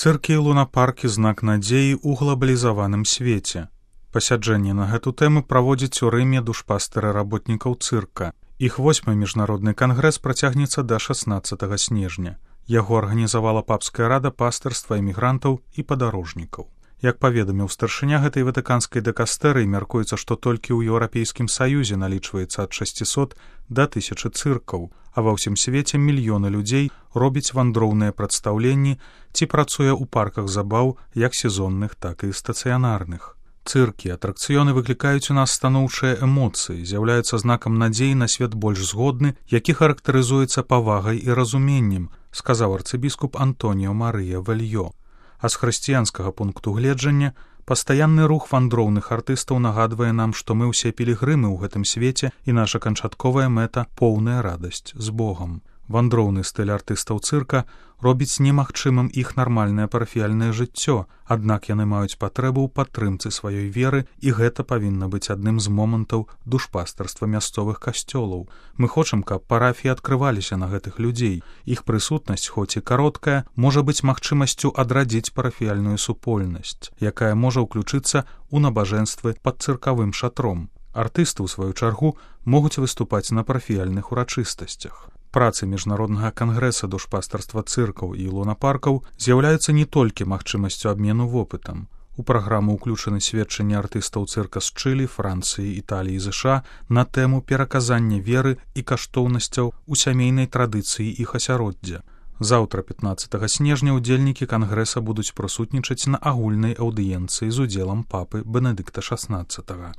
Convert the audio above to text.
Цыркі і лунапаркі знак надзеі ў глабалізаваным свеце. Пасяджэнне на гэту тэму праводзіць у Рыме душпастары работнікаў цырка. Іх 8-й міжнародны кангрэс працягнецца да 16 снежня. Яго арганізавала папская рада пастырства эмігрантаў і падарожнікаў. Як паведаміў старшыня гэтай ватыканскай дакастэрыі, мяркуецца, што толькі ў Еўрапейскім Саюзе налічваецца ад 600 да 1000 цыркаў, а ва ўсім свеце мільёны людзей робяць вандроўныя прадстаўленні ці працуе ў парках забаў як сезонных, так і стацыянарных. Цыркі, атракцыёны выклікаюць у нас станоўчыя эмоцыі, з'яўляюцца знакам надзеі на свет больш згодны, які характарызуецца павагай і разуменнем, сказаў арцыбіскуп Антоніо Марыя Вельё. А з хрысціянскага пункту гледжання пастаянны рух вандроўных артыстаў нагадвае нам, што мы ўсе пілігрымы ў гэтым свеце і наша канчатковая мэта — поўная радасць з Богам. Вандроўны стыль артыстаў цырка робіць немагчымым іх нармальнае парафіяльнае жыццё, аднак яны маюць патрэбу ў падтрымцы сваёй веры, і гэта павінна быць адным з момантаў душпастарства мясцовых касцёлаў. Мы хочам, каб парафіі адкрываліся на гэтых людзей. Іх прысутнасць, хоць і кароткая, можа быць магчымасцю адрадзіць парафіяльную супольнасць, якая можа ўключыцца ў набажэнствы пад цыркавым шатром. Артысты, у сваю чаргу, могуць выступаць на парафіяльных урачыстасцях. Працы міжнароднага кангрэса душпастарства цыркаў і лунапаркаў з'яўляюцца не толькі магчымасцю абмену вопытам. У праграму ўключаны сведчанні артыстаў цырка з Чылі, Францыі, Італіі і ЗША на тэму пераказання веры і каштоўнасцяў у сямейнай традыцыі іх асяроддзя. Заўтра, 15 снежня, удзельнікі кангрэса будуць прысутнічаць на агульнай аўдыенцыі з удзелам папы Бенедыкта XVI.